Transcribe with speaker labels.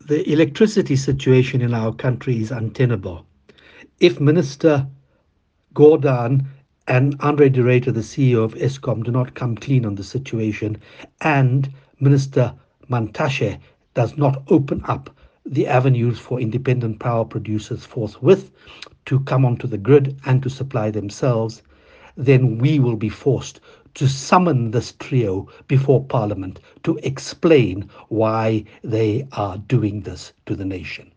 Speaker 1: The electricity situation in our country is untenable. If Minister Gordhan and Andre de Ruyter, the CEO of Eskom, do not come clean on the situation, and Minister Mantashe does not open up the avenues for independent power producers forthwith to come onto the grid and to supply themselves, then we will be forced to summon this trio before Parliament to explain why they are doing this to the nation.